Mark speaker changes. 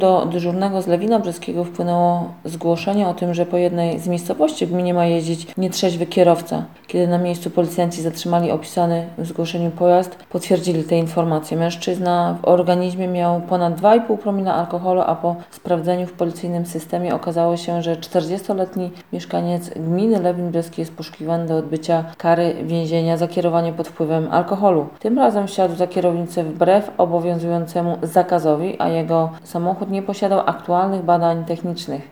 Speaker 1: Do dyżurnego z Lewina Brzeskiego wpłynęło zgłoszenie o tym, że po jednej z miejscowości w gminie ma jeździć nietrzeźwy kierowca. Kiedy na miejscu policjanci zatrzymali opisany w zgłoszeniu pojazd, potwierdzili te informacje. Mężczyzna w organizmie miał ponad 2,5 promila alkoholu, a po sprawdzeniu w policyjnym systemie okazało się, że 40-letni mieszkaniec gminy Lewin Brzeski jest poszukiwany do odbycia kary więzienia za kierowanie pod wpływem alkoholu. Tym razem wsiadł za kierownicę wbrew obowiązującemu zakazowi, a jego samochód nie posiadał aktualnych badań technicznych.